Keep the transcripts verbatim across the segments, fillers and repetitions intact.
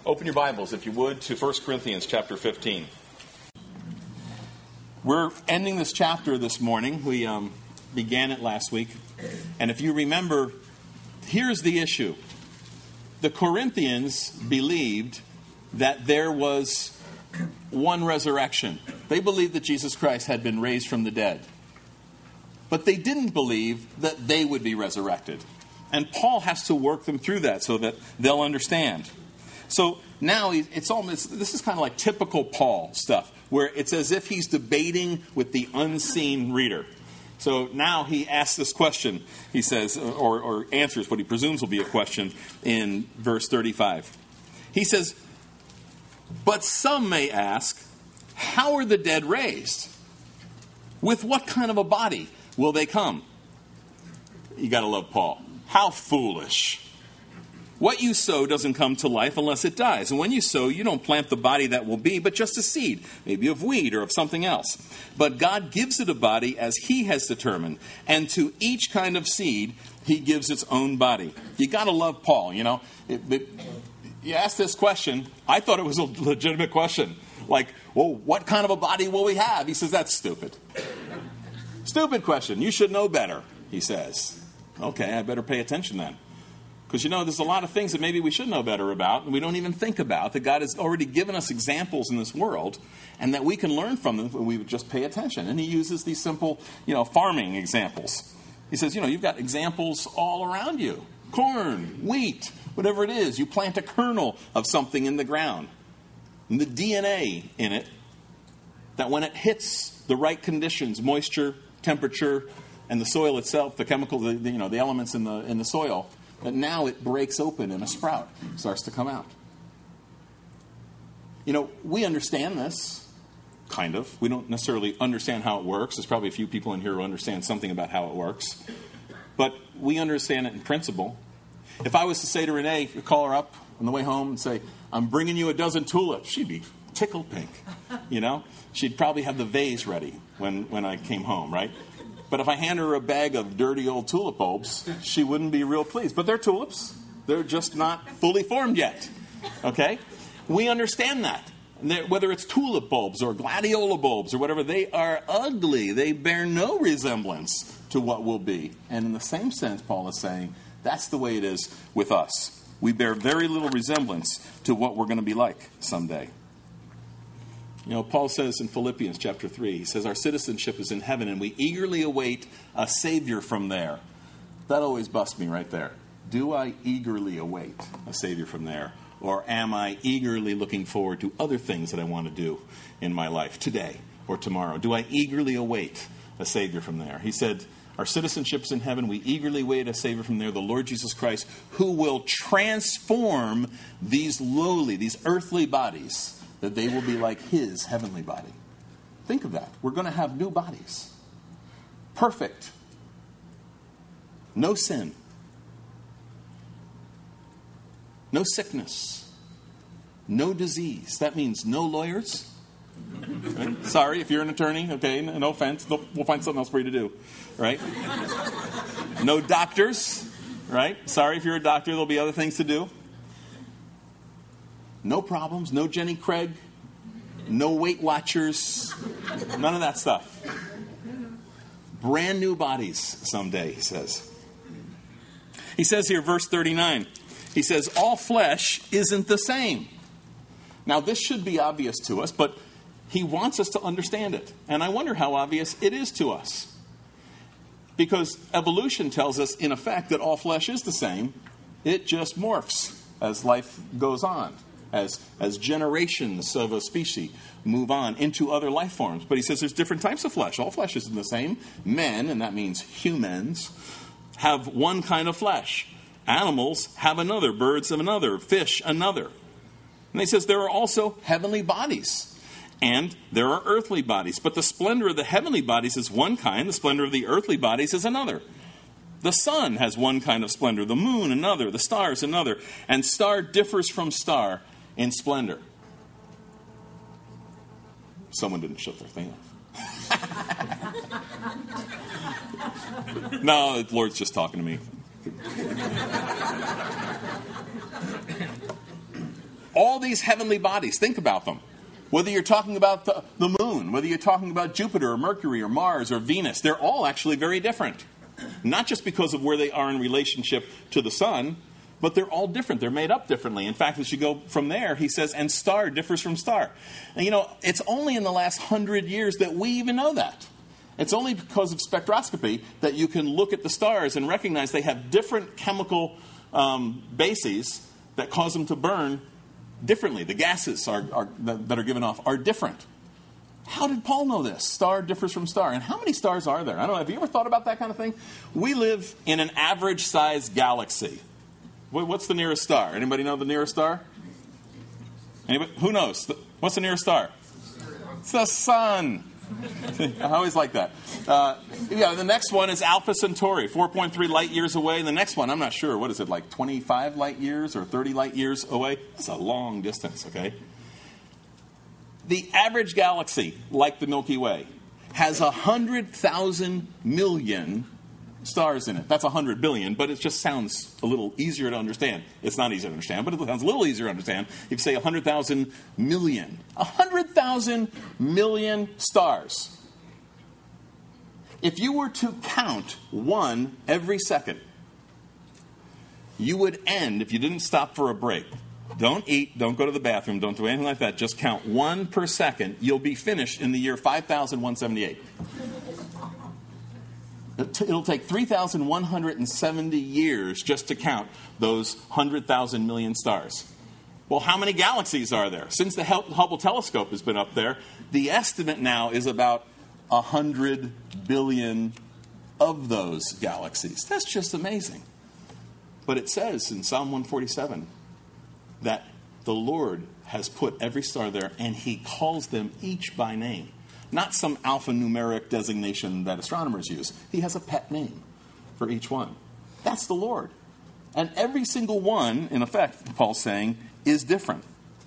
Open your Bibles, if you would, to First Corinthians chapter fifteen. We're ending this chapter this morning. We um, began it last week. And if you remember, here's the issue. The Corinthians believed that there was one resurrection. They believed that Jesus Christ had been raised from the dead. But they didn't believe that they would be resurrected. And Paul has to work them through that so that they'll understand. So now it's almost, this is kind of like typical Paul stuff, where it's as if he's debating with the unseen reader. So now he asks this question, he says, or, or answers what he presumes will be a question in verse thirty-five. He says, "But some may ask, how are the dead raised? With what kind of a body will they come?" You got to love Paul. How foolish. What you sow doesn't come to life unless it dies. And when you sow, you don't plant the body that will be, but just a seed, maybe of wheat or of something else. But God gives it a body as he has determined. And to each kind of seed, he gives its own body. You got to love Paul, you know. It, it, you ask this question. I thought it was a legitimate question. Like, well, what kind of a body will we have? He says, that's stupid. Stupid question. You should know better, he says. Okay, I better pay attention then. Because, you know, there's a lot of things that maybe we should know better about and we don't even think about, that God has already given us examples in this world and that we can learn from them if we would just pay attention. And he uses these simple, you know, farming examples. He says, you know, you've got examples all around you. Corn, wheat, whatever it is. You plant a kernel of something in the ground. And the D N A in it, that when it hits the right conditions, moisture, temperature, and the soil itself, the chemicals, the, you know, the elements in the in the soil, that now it breaks open and a sprout starts to come out. You know, we understand this, kind of. We don't necessarily understand how it works. There's probably a few people in here who understand something about how it works. But we understand it in principle. If I was to say to Renee, call her up on the way home and say, I'm bringing you a dozen tulips, she'd be tickled pink, you know? She'd probably have the vase ready when, when I came home, right? But if I hand her a bag of dirty old tulip bulbs, she wouldn't be real pleased. But they're tulips. They're just not fully formed yet. Okay? We understand that. Whether it's tulip bulbs or gladiola bulbs or whatever, they are ugly. They bear no resemblance to what will be. And in the same sense, Paul is saying, that's the way it is with us. We bear very little resemblance to what we're going to be like someday. You know, Paul says in Philippians chapter three, he says, our citizenship is in heaven and we eagerly await a Savior from there. That always busts me right there. Do I eagerly await a Savior from there? Or am I eagerly looking forward to other things that I want to do in my life today or tomorrow? Do I eagerly await a Savior from there? He said, our citizenship is in heaven. We eagerly await a Savior from there, the Lord Jesus Christ, who will transform these lowly, these earthly bodies, that they will be like his heavenly body. Think of that. We're going to have new bodies. Perfect. No sin. No sickness. No disease. That means no lawyers. Right? Sorry if you're an attorney. Okay, no offense. We'll find something else for you to do. Right? No doctors. Right? Sorry if you're a doctor. There'll be other things to do. No problems, no Jenny Craig, no Weight Watchers, none of that stuff. Brand new bodies someday, he says. He says here, verse thirty-nine, he says, all flesh isn't the same. Now, this should be obvious to us, but he wants us to understand it. And I wonder how obvious it is to us. Because evolution tells us, in effect, that all flesh is the same. It just morphs as life goes on. As, as generations of a species move on into other life forms. But he says there's different types of flesh. All flesh isn't the same. Men, and that means humans, have one kind of flesh. Animals have another. Birds have another. Fish another. And he says there are also heavenly bodies. And there are earthly bodies. But the splendor of the heavenly bodies is one kind. The splendor of the earthly bodies is another. The sun has one kind of splendor. The moon another. The stars another. And star differs from star in splendor. Someone didn't shut their thing off. No, the Lord's just talking to me. All these heavenly bodies, think about them. Whether you're talking about the, the moon, whether you're talking about Jupiter or Mercury or Mars or Venus, they're all actually very different. Not just because of where they are in relationship to the sun, but they're all different. They're made up differently. In fact, as you go from there, he says, and star differs from star. And you know, it's only in the last hundred years that we even know that. It's only because of spectroscopy that you can look at the stars and recognize they have different chemical um, bases that cause them to burn differently. The gases are, are, that are given off are different. How did Paul know this? Star differs from star. And how many stars are there? I don't know. Have you ever thought about that kind of thing? We live in an average-sized galaxy. What's the nearest star? Anybody know the nearest star? Anybody? Who knows? What's the nearest star? It's the sun. I always like that. Uh, yeah, the next one is Alpha Centauri, four point three light years away. And the next one, I'm not sure, what is it, like twenty-five light years or thirty light years away? It's a long distance, okay? The average galaxy, like the Milky Way, has one hundred thousand million stars in it. That's one hundred billion, but it just sounds a little easier to understand. It's not easy to understand, but it sounds a little easier to understand if you say one hundred thousand million. one hundred thousand million stars. If you were to count one every second, you would end, if you didn't stop for a break, don't eat, don't go to the bathroom, don't do anything like that, just count one per second, you'll be finished in the year five thousand one hundred seventy-eight. It'll take three thousand one hundred seventy years just to count those one hundred thousand million stars. Well, how many galaxies are there? Since the Hubble telescope has been up there, the estimate now is about one hundred billion of those galaxies. That's just amazing. But it says in Psalm one forty-seven that the Lord has put every star there and he calls them each by name. Not some alphanumeric designation that astronomers use. He has a pet name for each one. That's the Lord. And every single one, in effect, Paul's saying, is different.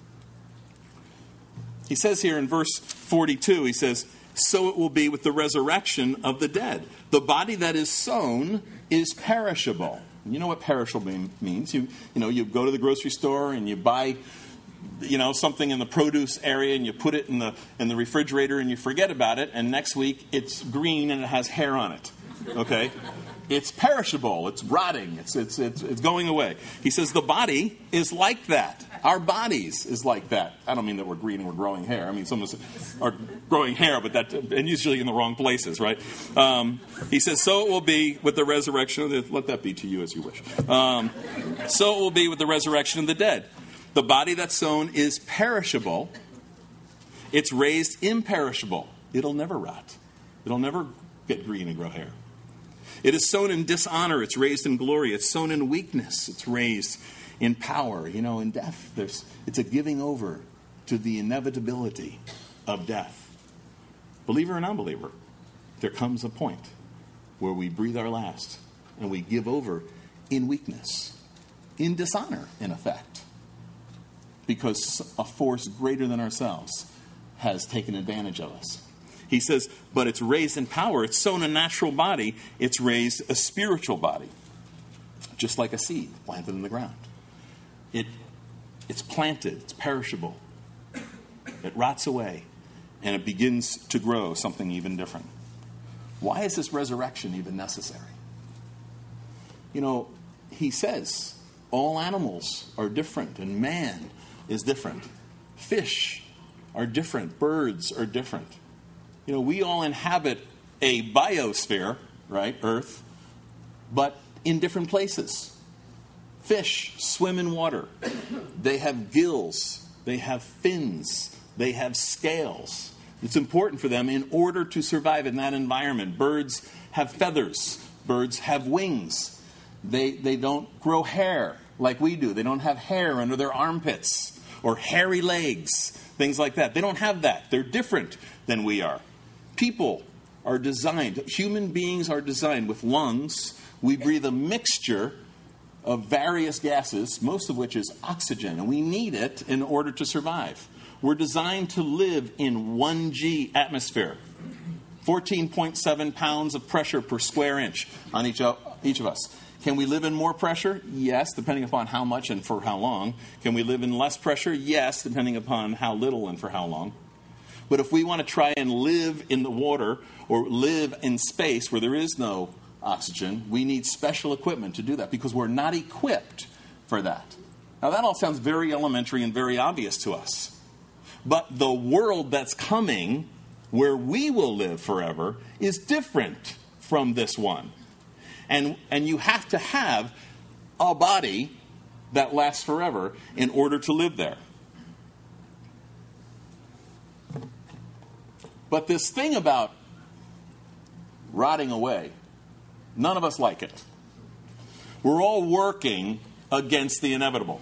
He says here in verse forty-two, he says, so it will be with the resurrection of the dead. The body that is sown is perishable. You know what perishable means. You, you know, you go to the grocery store and you buy you know, something in the produce area and you put it in the in the refrigerator and you forget about it, and next week it's green and it has hair on it. Okay? It's perishable, it's rotting, it's it's it's it's going away. He says the body is like that. Our bodies is like that. I don't mean that we're green and we're growing hair. I mean some of us are growing hair, but that and usually in the wrong places, right? Um, he says, so it will be with the resurrection of the, let that be to you as you wish. Um, so it will be with the resurrection of the dead. The body that's sown is perishable. It's raised imperishable. It'll never rot. It'll never get green and grow hair. It is sown in dishonor. It's raised in glory. It's sown in weakness. It's raised in power. You know, in death, there's it's a giving over to the inevitability of death. Believer and unbeliever, there comes a point where we breathe our last and we give over in weakness, in dishonor, in effect. Because a force greater than ourselves has taken advantage of us. He says, but it's raised in power. It's sown a natural body. It's raised a spiritual body. Just like a seed planted in the ground. It, it's planted. It's perishable. It rots away. And it begins to grow something even different. Why is this resurrection even necessary? You know, he says all animals are different and man is different. Fish are different. Birds are different. You know, we all inhabit a biosphere, right, Earth, but in different places. Fish swim in water. They have gills. They have fins. They have scales. It's important for them in order to survive in that environment. Birds have feathers. Birds have wings. They, they don't grow hair like we do. They don't have hair under their armpits. Or hairy legs, things like that. They don't have that. They're different than we are. People are designed, human beings are designed with lungs. We breathe a mixture of various gases, most of which is oxygen, and we need it in order to survive. We're designed to live in one G atmosphere, fourteen point seven pounds of pressure per square inch on each of, each of us. Can we live in more pressure? Yes, depending upon how much and for how long. Can we live in less pressure? Yes, depending upon how little and for how long. But if we want to try and live in the water or live in space where there is no oxygen, we need special equipment to do that because we're not equipped for that. Now, that all sounds very elementary and very obvious to us. But the world that's coming, where we will live forever, is different from this one. And, and you have to have a body that lasts forever in order to live there. But this thing about rotting away, none of us like it. We're all working against the inevitable.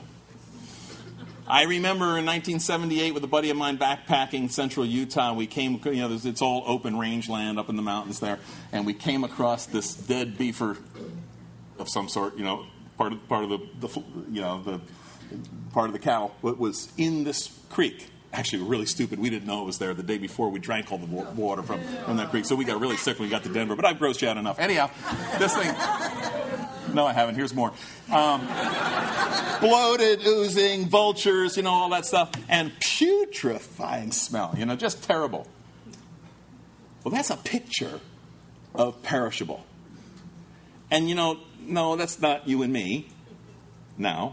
I remember in nineteen seventy-eight with a buddy of mine backpacking central Utah. We came, you know, it's all open rangeland up in the mountains there, and we came across this dead beaver of some sort, you know, part of part of the, the you know the part of the cow was in this creek. Actually, we're really stupid. We didn't know it was there. The day before, we drank all the water from, from that creek, so we got really sick when we got to Denver. But I've grossed you out enough. Anyhow, this thing. No, I haven't. Here's more. Um, bloated, oozing, vultures, you know, all that stuff. And putrefying smell, you know, just terrible. Well, that's a picture of perishable. And, you know, no, that's not you and me now.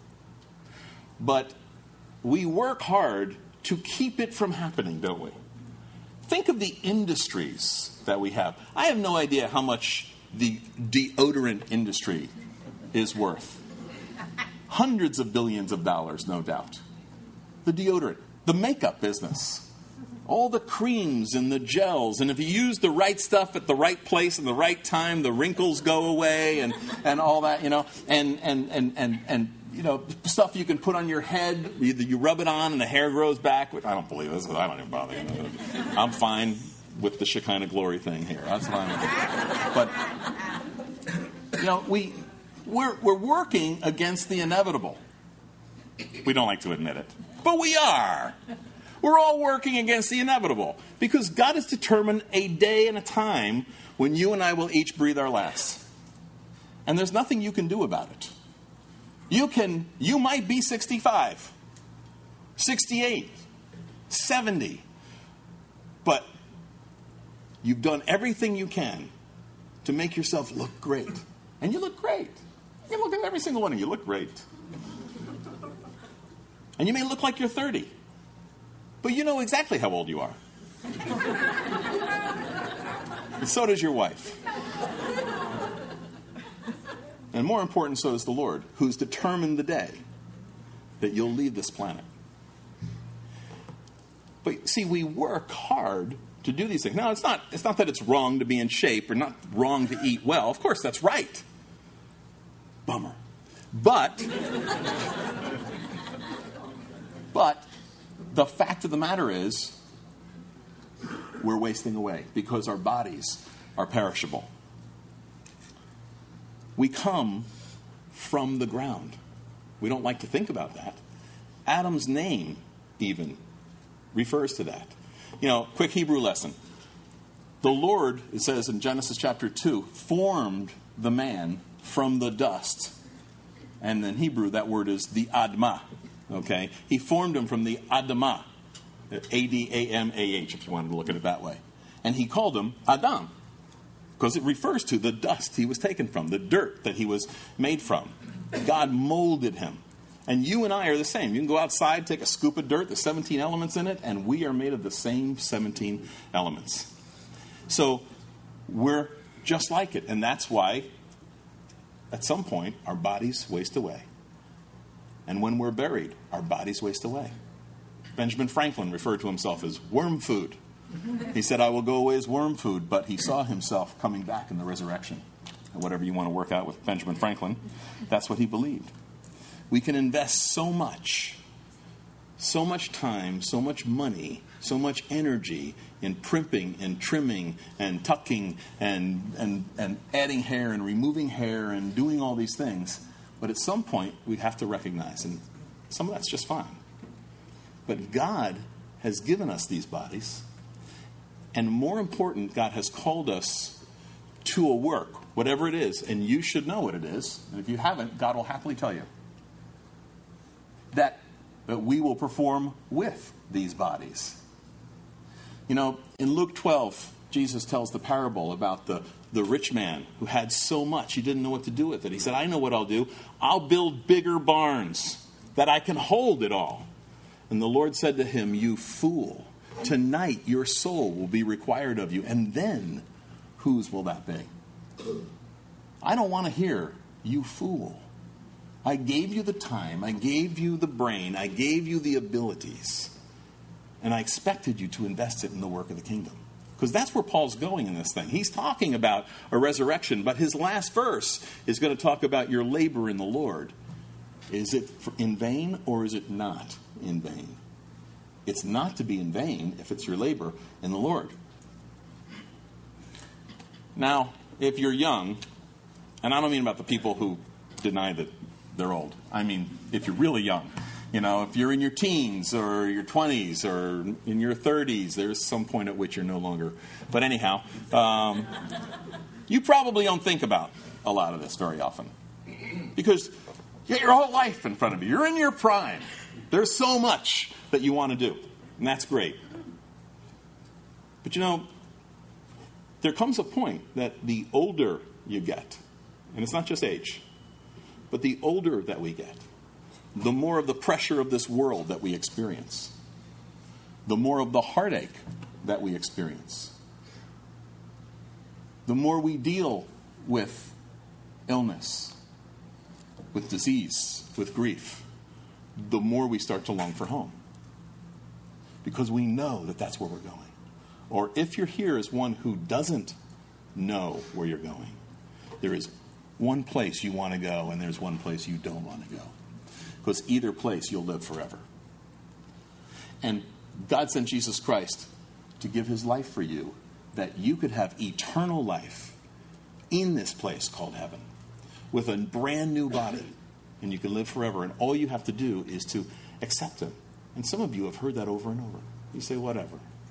But we work hard to keep it from happening, don't we? Think of the industries that we have. I have no idea how much the deodorant industry is worth. Hundreds of billions of dollars, no doubt. The deodorant, the makeup business, all the creams and the gels, and if you use the right stuff at the right place and the right time, the wrinkles go away and, and all that, you know, and and and and and you know, stuff you can put on your head, you, you rub it on and the hair grows back. Which I don't believe this. I don't even bother. You know. I'm fine with the Shekinah glory thing here. That's fine with it. But, you know, we, we're, we're working against the inevitable. We don't like to admit it. But we are. We're all working against the inevitable. Because God has determined a day and a time when you and I will each breathe our last. And there's nothing you can do about it. You can, you might be sixty-five, sixty-eight, seventy. But you've done everything you can to make yourself look great. And you look great. You look at every single one of you. You look great. And you may look like you're thirty. But you know exactly how old you are. And so does your wife. And more important, so does the Lord, who's determined the day that you'll leave this planet. But see, we work hard to do these things. Now, it's not, it's not that it's wrong to be in shape or not wrong to eat well. Of course, that's right. Bummer. But, but the fact of the matter is we're wasting away because our bodies are perishable. We come from the ground. We don't like to think about that. Adam's name even refers to that. You know, quick Hebrew lesson. The Lord, it says in Genesis chapter two, formed the man from the dust. And in Hebrew, that word is the Admah. Okay? He formed him from the Adamah. A D A M A H, if you wanted to look at it that way. And he called him Adam. Because it refers to the dust he was taken from, the dirt that he was made from. God molded him. And you and I are the same. You can go outside, take a scoop of dirt, there's seventeen elements in it, and we are made of the same seventeen elements. So we're just like it. And that's why, at some point, our bodies waste away. And when we're buried, our bodies waste away. Benjamin Franklin referred to himself as worm food. He said, I will go away as worm food, but he saw himself coming back in the resurrection. And whatever you want to work out with Benjamin Franklin, that's what he believed. We can invest so much, so much time, so much money, so much energy in primping and trimming and tucking and, and, and adding hair and removing hair and doing all these things. But at some point, we have to recognize, and some of that's just fine. But God has given us these bodies. And more important, God has called us to a work. whatever it is, and you should know what it is, and if you haven't, God will happily tell you, that, that we will perform with these bodies. You know, in Luke twelve, Jesus tells the parable about the, the rich man who had so much he didn't know what to do with it. He said, I know what I'll do. I'll build bigger barns that I can hold it all. And the Lord said to him, you fool, tonight your soul will be required of you. And then, whose will that be? I don't want to hear, you fool. I gave you the time, I gave you the brain, I gave you the abilities, and I expected you to invest it in the work of the kingdom. Because that's where Paul's going in this thing. He's talking about a resurrection, but his last verse is going to talk about your labor in the Lord. Is it in vain or is it not in vain? It's not to be in vain if it's your labor in the Lord. Now, if you're young, and I don't mean about the people who deny that they're old. I mean, if you're really young. You know, if you're in your teens or your twenties or in your thirties, there's some point at which you're no longer. But anyhow, um, you probably don't think about a lot of this very often. Because you got your whole life in front of you. You're in your prime. There's so much that you want to do. And that's great. But you know, there comes a point that the older you get, and it's not just age, but the older that we get, the more of the pressure of this world that we experience, the more of the heartache that we experience, the more we deal with illness, with disease, with grief, the more we start to long for home. Because we know that that's where we're going. Or if you're here as one who doesn't know where you're going, there is one place you want to go and there's one place you don't want to go. Because either place you'll live forever. And God sent Jesus Christ to give his life for you, that you could have eternal life in this place called heaven, with a brand new body, and you can live forever. And all you have to do is to accept him. And some of you have heard that over and over. You say, whatever.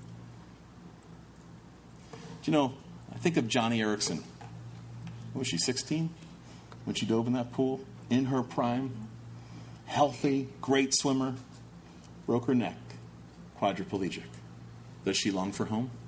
Do you know, I think of Johnny Erickson. Was she sixteen when she dove in that pool? In her prime. Healthy, great swimmer, broke her neck, quadriplegic. Does she long for home?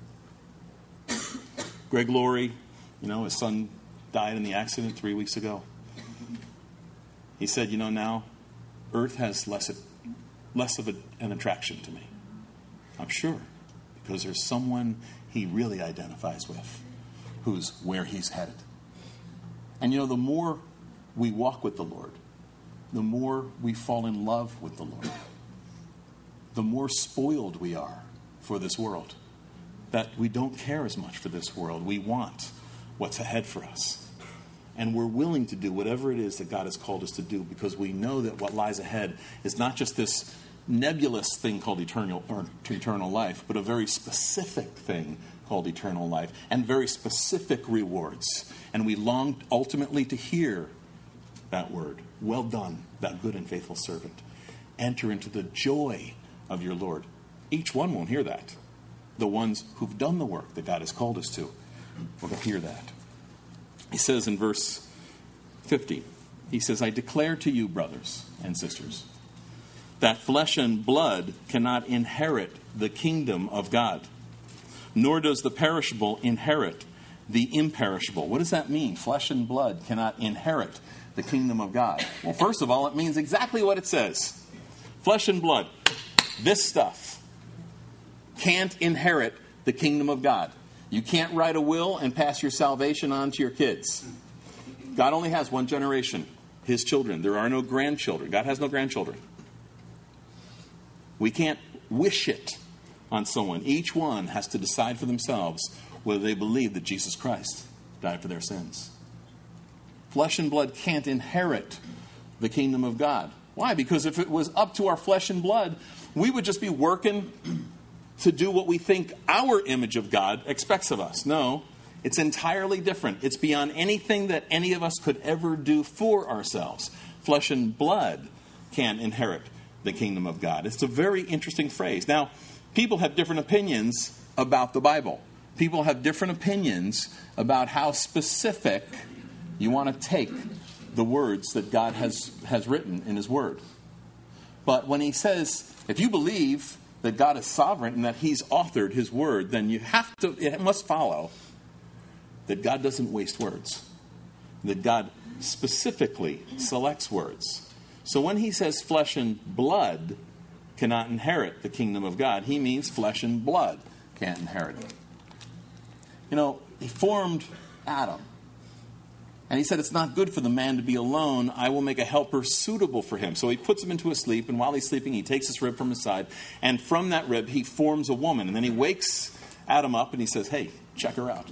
Greg Laurie, you know, his son died in the accident three weeks ago. He said, you know, now Earth has less, less of a, an attraction to me. I'm sure, because there's someone he really identifies with, who's where he's headed. And you know, the more we walk with the Lord, the more we fall in love with the Lord, the more spoiled we are for this world, that we don't care as much for this world. We want what's ahead for us. And we're willing to do whatever it is that God has called us to do, because we know that what lies ahead is not just this nebulous thing called eternal, or eternal life, but a very specific thing called eternal life, and very specific rewards. And we long ultimately to hear that word. Well done, thou good and faithful servant. Enter into the joy of your Lord. Each one won't hear that. The ones who've done the work that God has called us to will hear that. He says in verse fifty, he says, I declare to you, brothers and sisters, that flesh and blood cannot inherit the kingdom of God, nor does the perishable inherit the imperishable. What does that mean? Flesh and blood cannot inherit the kingdom of God. Well, first of all, it means exactly what it says. Flesh and blood, this stuff, can't inherit the kingdom of God. You can't write a will and pass your salvation on to your kids. God only has one generation, his children. There are no grandchildren. God has no grandchildren. We can't wish it on someone. Each one has to decide for themselves whether they believe that Jesus Christ died for their sins. Flesh and blood can't inherit the kingdom of God. Why? Because if it was up to our flesh and blood, we would just be working to do what we think our image of God expects of us. No, it's entirely different. It's beyond anything that any of us could ever do for ourselves. Flesh and blood can't inherit the kingdom of God. It's a very interesting phrase. Now, people have different opinions about the Bible. People have different opinions about how specific you want to take the words that God has, has written in his word. But when he says, if you believe that God is sovereign and that he's authored his word, then you have to, it must follow that God doesn't waste words. That God specifically selects words. So when he says flesh and blood cannot inherit the kingdom of God, he means flesh and blood can't inherit it. You know, he formed Adam. And he said, it's not good for the man to be alone. I will make a helper suitable for him. So he puts him into a sleep, and while he's sleeping, he takes his rib from his side, and from that rib, he forms a woman. And then he wakes Adam up, and he says, hey, check her out.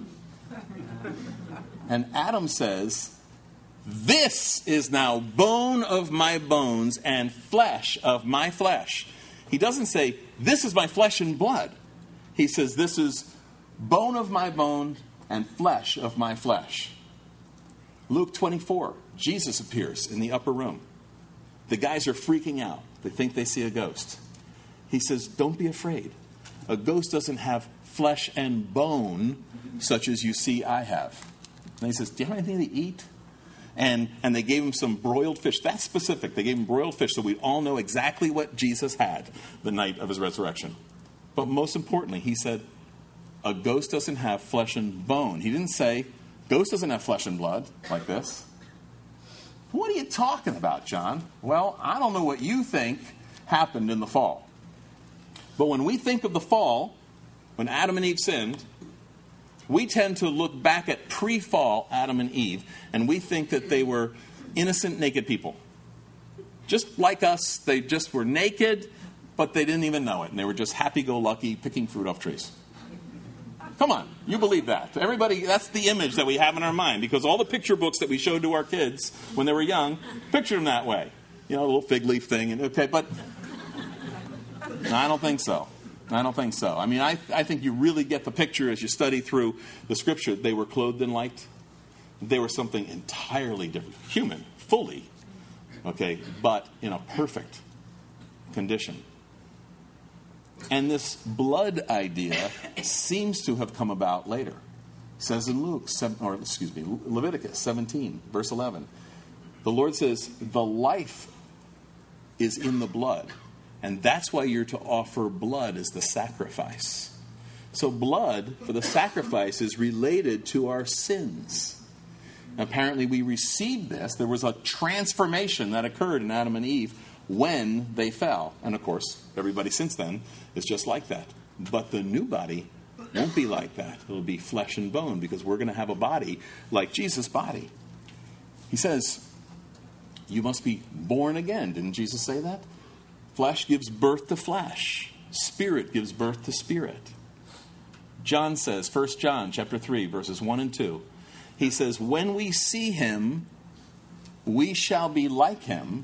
And Adam says, this is now bone of my bones and flesh of my flesh. He doesn't say, this is my flesh and blood. He says, this is bone of my bone and flesh of my flesh. Luke twenty-four, Jesus appears in the upper room. The guys are freaking out. They think they see a ghost. He says, don't be afraid. A ghost doesn't have flesh and bone such as you see I have. And he says, do you have anything to eat? And and they gave him some broiled fish. That's specific. They gave him broiled fish so we'd all know exactly what Jesus had the night of his resurrection. But most importantly, he said, a ghost doesn't have flesh and bone. He didn't say, ghost doesn't have flesh and blood like this. What are you talking about, John? Well, I don't know what you think happened in the fall. But when we think of the fall, when Adam and Eve sinned, we tend to look back at pre-fall Adam and Eve, and we think that they were innocent, naked people. Just like us, they just were naked, but they didn't even know it. And they were just happy-go-lucky picking fruit off trees. Come on, you believe that. Everybody, that's the image that we have in our mind, because all the picture books that we showed to our kids when they were young pictured them that way. You know, a little fig leaf thing. And okay, but no, I don't think so. I don't think so. I mean, I, I think you really get the picture as you study through the scripture. They were clothed in light. They were something entirely different. Human, fully. Okay, but in a perfect condition. And this blood idea seems to have come about later. It says in Luke, or excuse me, Leviticus seventeen, verse eleven. The Lord says, the life is in the blood. And that's why you're to offer blood as the sacrifice. So blood for the sacrifice is related to our sins. Apparently we received this. There was a transformation that occurred in Adam and Eve when they fell. And of course, everybody since then is just like that. But the new body won't be like that. It'll be flesh and bone, because we're going to have a body like Jesus' body. He says, you must be born again. Didn't Jesus say that? Flesh gives birth to flesh. Spirit gives birth to spirit. John says, First John chapter three, verses one and two. He says, when we see him, we shall be like him,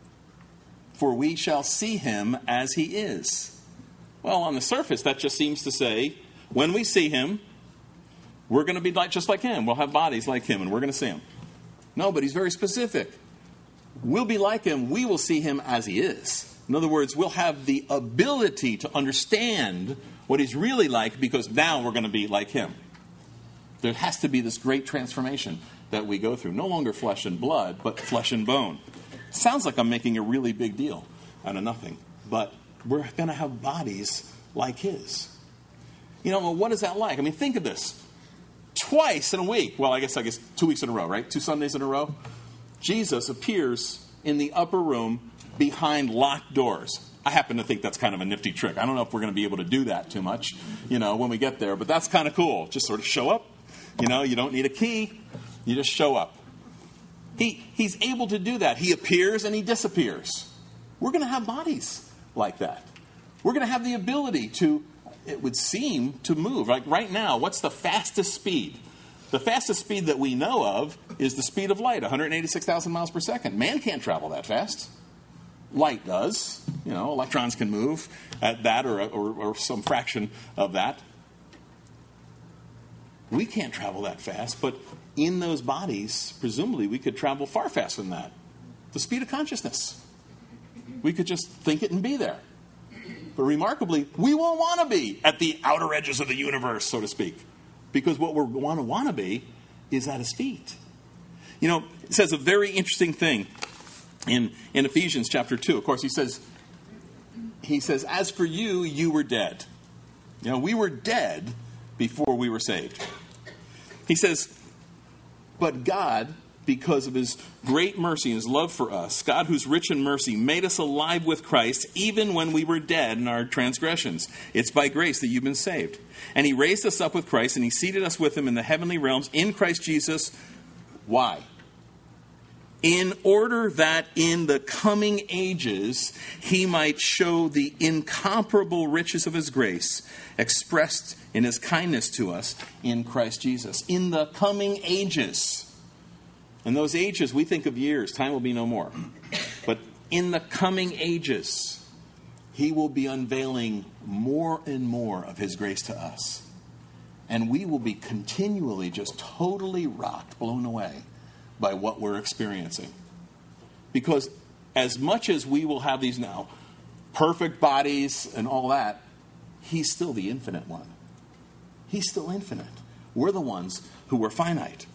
for we shall see him as he is. Well, on the surface, that just seems to say, when we see him, we're going to be like, just like him. We'll have bodies like him, and we're going to see him. No, but he's very specific. We'll be like him. We will see him as he is. In other words, we'll have the ability to understand what he's really like, because now we're going to be like him. There has to be this great transformation that we go through. No longer flesh and blood, but flesh and bone. Sounds like I'm making a really big deal out of nothing. But we're going to have bodies like his. You know, well, what is that like? I mean, think of this. Twice in a week, well, I guess I guess two weeks in a row, right? Two Sundays in a row. Jesus appears in the upper room behind locked doors. I happen to think that's kind of a nifty trick. I don't know if we're going to be able to do that too much, you know, when we get there. But that's kind of cool. Just sort of show up. You know, you don't need a key. You just show up. He He's able to do that. He appears and he disappears. We're going to have bodies like that. We're going to have the ability to, it would seem, to move. Like right now, what's the fastest speed? The fastest speed that we know of is the speed of light, one hundred eighty-six thousand miles per second. Man can't travel that fast. Light does. You know, electrons can move at that or, or, or some fraction of that. We can't travel that fast, but in those bodies, presumably, we could travel far faster than that. The speed of consciousness. We could just think it and be there. But remarkably, we won't want to be at the outer edges of the universe, so to speak. because what we want to want to be is at his feet. You know, it says a very interesting thing in, in Ephesians chapter two. Of course, he says, he says, as for you, you were dead. You know, we were dead before we were saved. He says, but God, because of his great mercy and his love for us, God who's rich in mercy, made us alive with Christ even when we were dead in our transgressions. It's by grace that you've been saved. And he raised us up with Christ, and he seated us with him in the heavenly realms in Christ Jesus. Why? In order that in the coming ages he might show the incomparable riches of his grace expressed in his kindness to us in Christ Jesus. In the coming ages. In those ages, we think of years. Time will be no more. But in the coming ages, he will be unveiling more and more of his grace to us. And we will be continually just totally rocked, blown away by what we're experiencing. Because as much as we will have these now perfect bodies and all that, he's still the infinite one. He's still infinite. We're the ones who were finite.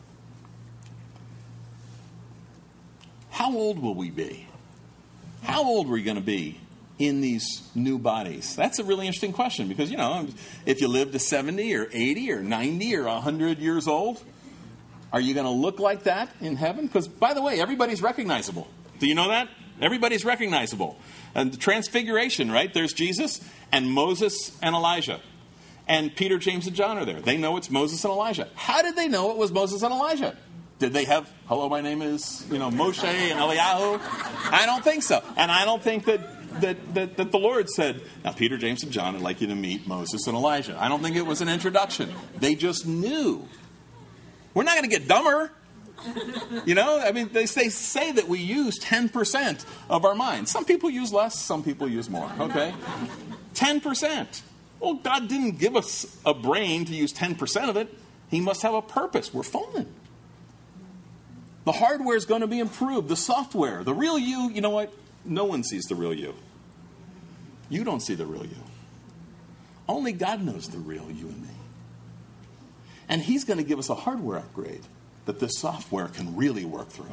How old will we be? How old are we going to be in these new bodies? That's a really interesting question because, you know, if you live to seventy or eighty or ninety or one hundred years old, are you going to look like that in heaven? Because, by the way, everybody's recognizable. Do you know that? Everybody's recognizable. And the transfiguration, right? There's Jesus and Moses and Elijah. And Peter, James, and John are there. They know it's Moses and Elijah. How did they know it was Moses and Elijah? Did they have, hello, my name is, you know, Moshe and Eliyahu? I don't think so. And I don't think that That, that, that the Lord said, now Peter, James, and John, I'd like you to meet Moses and Elijah. I don't think it was an introduction. They just knew. We're not going to get dumber. You know, I mean, they, they say that we use ten percent of our minds. Some people use less, some people use more, okay? ten percent. Well, God didn't give us a brain to use ten percent of it. He must have a purpose. We're fallen. The hardware is going to be improved. The software, the real you, you know what? No one sees the real you. You don't see the real you. Only God knows the real you and me. And he's going to give us a hardware upgrade that this software can really work through.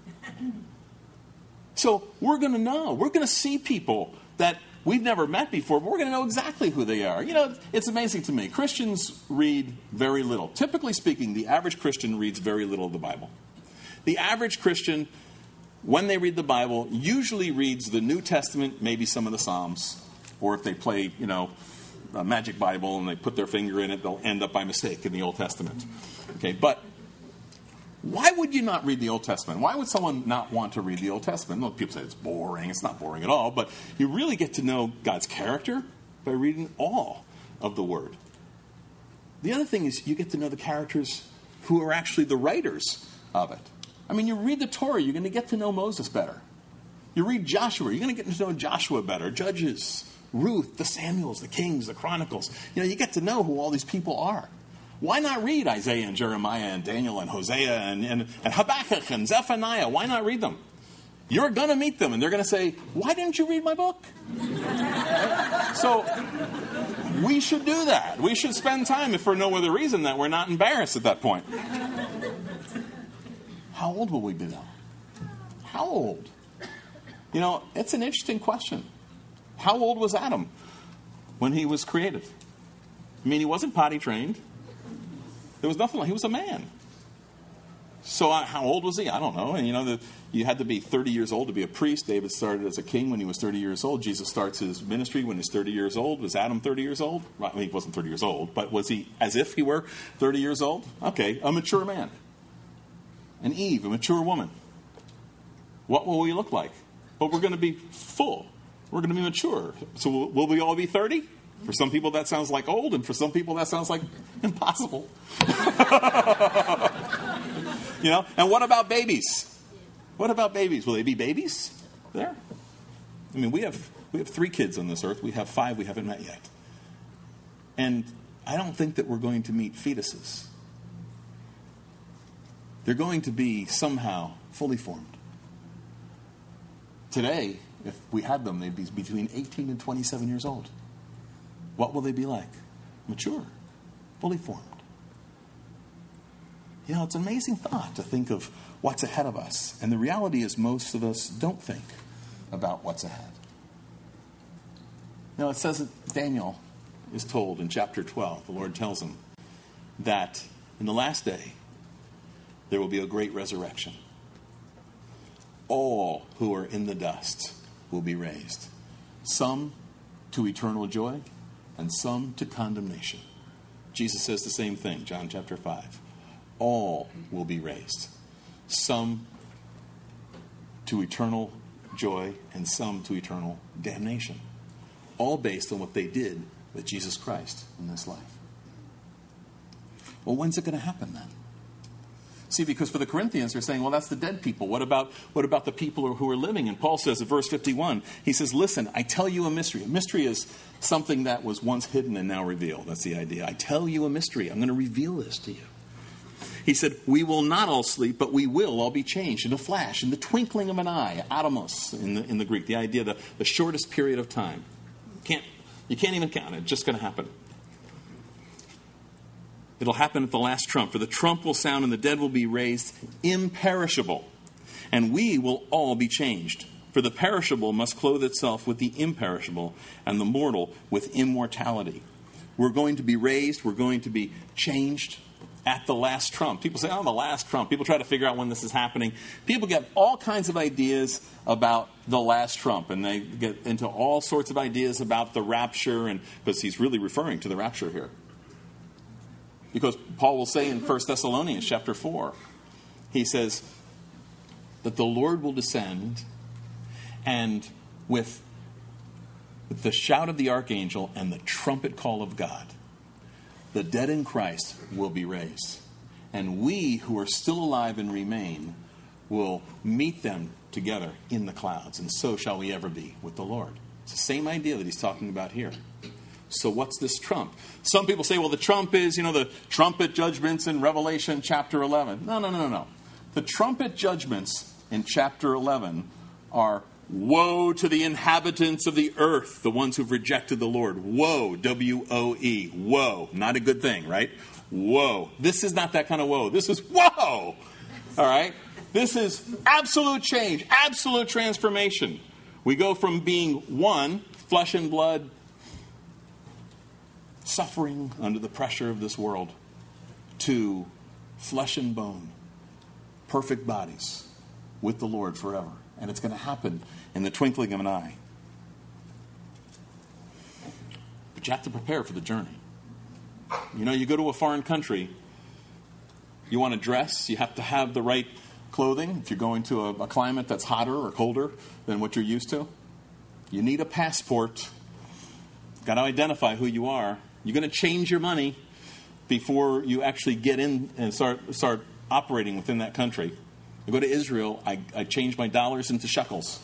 So we're going to know. We're going to see people that we've never met before, but we're going to know exactly who they are. You know, it's amazing to me. Christians read very little. Typically speaking, the average Christian reads very little of the Bible. The average Christian, when they read the Bible, usually reads the New Testament, maybe some of the Psalms, or if they play, you know, a magic Bible and they put their finger in it, they'll end up by mistake in the Old Testament. Okay, but why would you not read the Old Testament? Why would someone not want to read the Old Testament? Well, people say it's boring. It's not boring at all, but you really get to know God's character by reading all of the Word. The other thing is you get to know the characters who are actually the writers of it. I mean, you read the Torah, you're going to get to know Moses better. You read Joshua, you're going to get to know Joshua better. Judges, Ruth, the Samuels, the Kings, the Chronicles. You know, you get to know who all these people are. Why not read Isaiah and Jeremiah and Daniel and Hosea and, and, and Habakkuk and Zephaniah? Why not read them? You're going to meet them, and they're going to say, why didn't you read my book? So we should do that. We should spend time, if for no other reason, that we're not embarrassed at that point. How old will we be now? How old? You know, it's an interesting question. How old was Adam when he was created? I mean, he wasn't potty trained. There was nothing like, he was a man. So uh, how old was he? I don't know. And you know, the, you had to be thirty years old to be a priest. David started as a king when he was thirty years old. Jesus starts his ministry when he's thirty years old. Was Adam thirty years old? Well, I mean, he wasn't thirty years old, but was he as if he were thirty years old? Okay, a mature man. And Eve, a mature woman. What will we look like? Well, we're going to be full. We're going to be mature. So will, will we all be thirty? For some people that sounds like old, and for some people that sounds like impossible. You know? And what about babies? What about babies? Will they be babies there? I mean, we have we have three kids on this earth. We have five we haven't met yet. And I don't think that we're going to meet fetuses. They're going to be somehow fully formed. Today, if we had them, they'd be between eighteen and twenty-seven years old. What will they be like? Mature, fully formed. You know, it's an amazing thought to think of what's ahead of us. And the reality is most of us don't think about what's ahead. Now, it says that Daniel is told in chapter twelve, the Lord tells him that in the last day, there will be a great resurrection. All who are in the dust will be raised. Some to eternal joy and some to condemnation. Jesus says the same thing, John chapter five. All will be raised. Some to eternal joy and some to eternal damnation. All based on what they did with Jesus Christ in this life. Well, when's it going to happen then? See, because for the Corinthians, they're saying, well, that's the dead people. What about what about the people who are living? And Paul says in verse fifty-one, he says, listen, I tell you a mystery. A mystery is something that was once hidden and now revealed. That's the idea. I tell you a mystery. I'm going to reveal this to you. He said, we will not all sleep, but we will all be changed in a flash, in the twinkling of an eye, atomos in the, in the Greek, the idea, the, the shortest period of time. Can't, you can't even count it. It's just going to happen. It'll happen at the last trump. For the trump will sound and the dead will be raised imperishable. And we will all be changed. For the perishable must clothe itself with the imperishable, and the mortal with immortality. We're going to be raised. We're going to be changed at the last trump. People say, oh, the last trump. People try to figure out when this is happening. People get all kinds of ideas about the last trump. And they get into all sorts of ideas about the rapture. And because he's really referring to the rapture here. Because Paul will say in First Thessalonians chapter four, he says that the Lord will descend and with, with the shout of the archangel and the trumpet call of God, the dead in Christ will be raised. And we who are still alive and remain will meet them together in the clouds. And so shall we ever be with the Lord. It's the same idea that he's talking about here. So what's this trump? Some people say, well, the trump is, you know, the trumpet judgments in Revelation chapter eleven. No, no, no, no, no. The trumpet judgments in chapter eleven are woe to the inhabitants of the earth, the ones who've rejected the Lord. Woe, W O E, woe. Not a good thing, right? Woe. This is not that kind of woe. This is whoa. All right? This is absolute change, absolute transformation. We go from being one, flesh and blood, suffering under the pressure of this world, to flesh and bone, perfect bodies with the Lord forever. And it's going to happen in the twinkling of an eye. But you have to prepare for the journey. You know, you go to a foreign country, you want to dress, you have to have the right clothing. If you're going to a, a climate that's hotter or colder than what you're used to, you need a passport. You've got to identify who you are. You're going to change your money before you actually get in and start start operating within that country. I go to Israel, I, I change my dollars into shekels.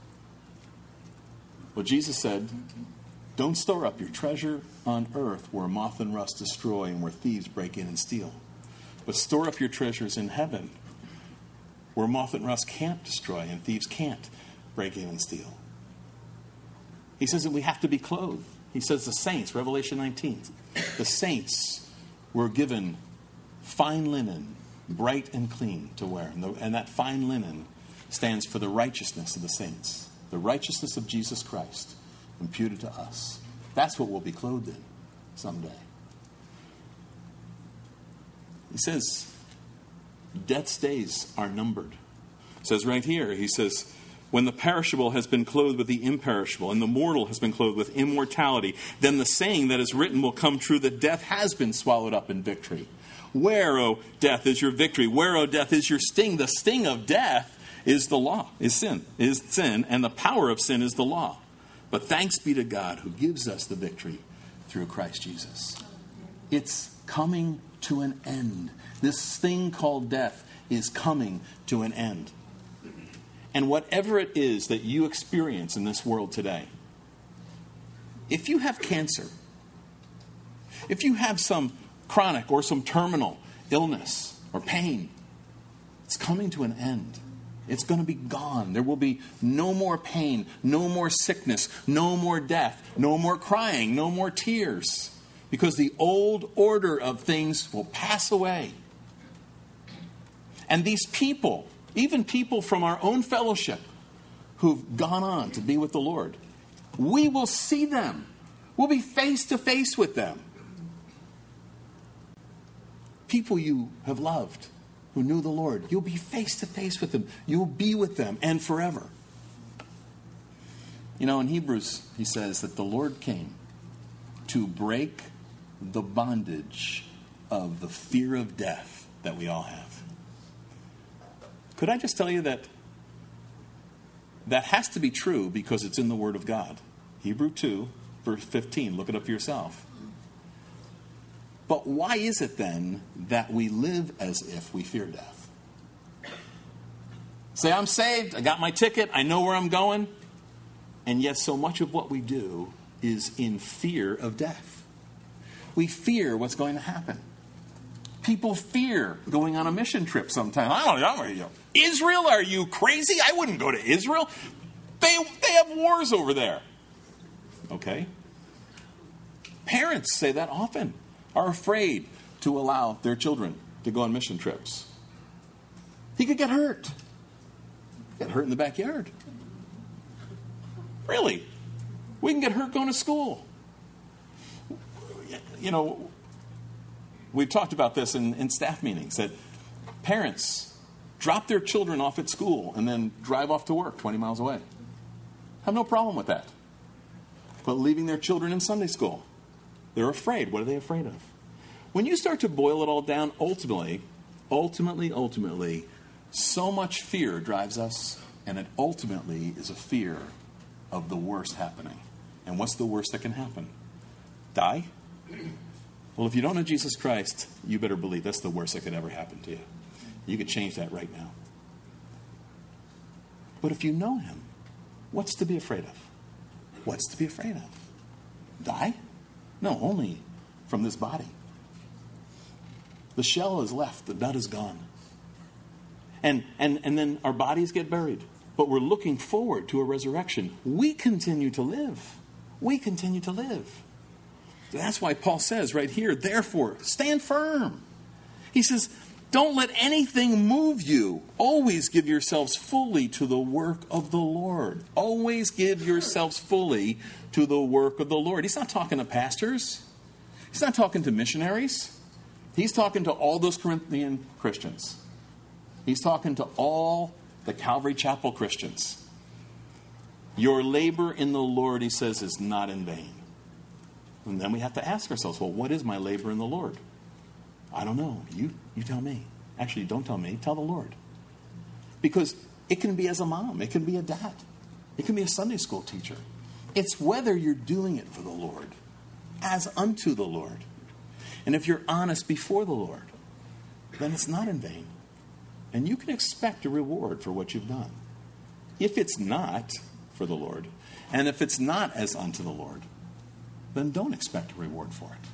Well, Jesus said, don't store up your treasure on earth where moth and rust destroy and where thieves break in and steal. But store up your treasures in heaven where moth and rust can't destroy and thieves can't break in and steal. He says that we have to be clothed. He says the saints, Revelation nineteen, the saints were given fine linen, bright and clean to wear. And, the, and that fine linen stands for the righteousness of the saints. The righteousness of Jesus Christ imputed to us. That's what we'll be clothed in someday. He says, death's days are numbered. It says right here, he says, when the perishable has been clothed with the imperishable, and the mortal has been clothed with immortality, then the saying that is written will come true that death has been swallowed up in victory. Where, O death, is your victory? Where, O death, is your sting? The sting of death is the law, is sin, is sin, and the power of sin is the law. But thanks be to God who gives us the victory through Christ Jesus. It's coming to an end. This thing called death is coming to an end. And whatever it is that you experience in this world today, if you have cancer, if you have some chronic or some terminal illness or pain, it's coming to an end. It's going to be gone. There will be no more pain, no more sickness, no more death, no more crying, no more tears. Because the old order of things will pass away. And these people, even people from our own fellowship who've gone on to be with the Lord, we will see them. We'll be face to face with them. People you have loved who knew the Lord, you'll be face to face with them. You'll be with them and forever. You know, in Hebrews, he says that the Lord came to break the bondage of the fear of death that we all have. Could I just tell you that that has to be true because it's in the Word of God. Hebrews two, verse fifteen. Look it up for yourself. But why is it then that we live as if we fear death? Say, I'm saved, I got my ticket, I know where I'm going. And yet so much of what we do is in fear of death. We fear what's going to happen. People fear going on a mission trip sometime. I don't know. You know, Israel? Are you crazy? I wouldn't go to Israel. They, they have wars over there. Okay? Parents say that often, are afraid to allow their children to go on mission trips. He could get hurt. Get hurt in the backyard. Really? We can get hurt going to school. You know, we've talked about this in, in staff meetings, that parents drop their children off at school and then drive off to work twenty miles away. Have no problem with that. But leaving their children in Sunday school, they're afraid. What are they afraid of? When you start to boil it all down, ultimately, ultimately, ultimately, so much fear drives us, and it ultimately is a fear of the worst happening. And what's the worst that can happen? Die? Well, if you don't know Jesus Christ, you better believe that's the worst that could ever happen to you. You could change that right now. But if you know him, what's to be afraid of? What's to be afraid of? Die? No, only from this body. The shell is left, the nut is gone. And, and, and then our bodies get buried. But we're looking forward to a resurrection. We continue to live. We continue to live. That's why Paul says right here, therefore, stand firm. He says, don't let anything move you. Always give yourselves fully to the work of the Lord. Always give yourselves fully to the work of the Lord. He's not talking to pastors. He's not talking to missionaries. He's talking to all those Corinthian Christians. He's talking to all the Calvary Chapel Christians. Your labor in the Lord, he says, is not in vain. And then we have to ask ourselves, well, what is my labor in the Lord? I don't know. You, you tell me. Actually, don't tell me. Tell the Lord. Because it can be as a mom. It can be a dad. It can be a Sunday school teacher. It's whether you're doing it for the Lord, as unto the Lord. And if you're honest before the Lord, then it's not in vain. And you can expect a reward for what you've done. If it's not for the Lord, and if it's not as unto the Lord, then don't expect a reward for it.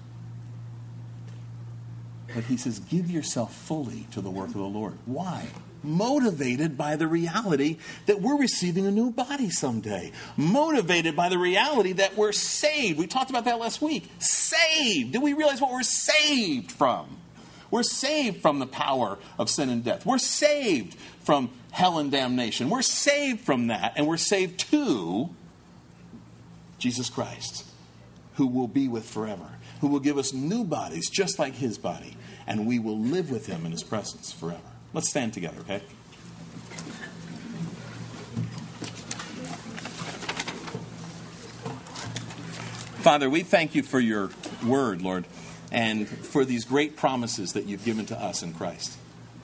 But he says, give yourself fully to the work of the Lord. Why? Motivated by the reality that we're receiving a new body someday. Motivated by the reality that we're saved. We talked about that last week. Saved. Do we realize what we're saved from? We're saved from the power of sin and death. We're saved from hell and damnation. We're saved from that. And we're saved to Jesus Christ, who will be with forever, who will give us new bodies just like his body, and we will live with him in his presence forever. Let's stand together, okay? Father, we thank you for your word, Lord, and for these great promises that you've given to us in Christ.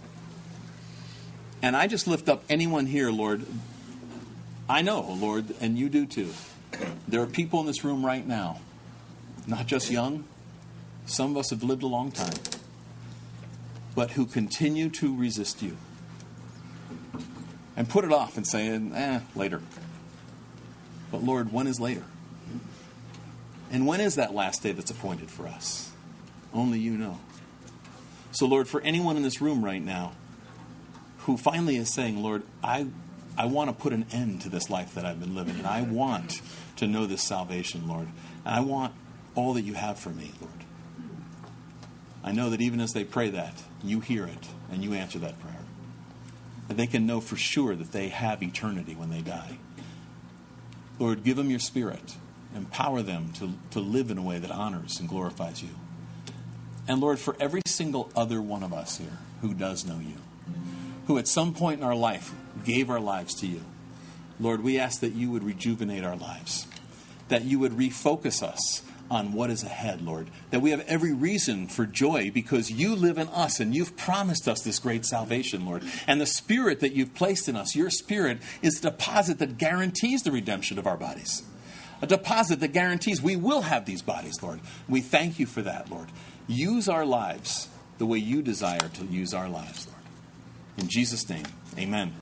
And I just lift up anyone here, Lord. I know, Lord, and you do too. There are people in this room right now, not just young. Some of us have lived a long time, but who continue to resist you and put it off and say, eh, later. But Lord, when is later? And when is that last day that's appointed for us? Only you know. So Lord, for anyone in this room right now who finally is saying, Lord, I, I want to put an end to this life that I've been living, and I want to know this salvation, Lord. And I want all that you have for me, Lord. I know that even as they pray that, you hear it and you answer that prayer. that they can know for sure that they have eternity when they die. Lord, give them your Spirit. Empower them to, to live in a way that honors and glorifies you. And Lord, for every single other one of us here who does know you, who at some point in our life gave our lives to you, Lord, we ask that you would rejuvenate our lives, that you would refocus us on what is ahead, Lord, that we have every reason for joy because you live in us and you've promised us this great salvation, Lord. And the Spirit that you've placed in us, your Spirit, is a deposit that guarantees the redemption of our bodies. A deposit that guarantees we will have these bodies, Lord. We thank you for that, Lord. Use our lives the way you desire to use our lives, Lord. In Jesus' name, amen.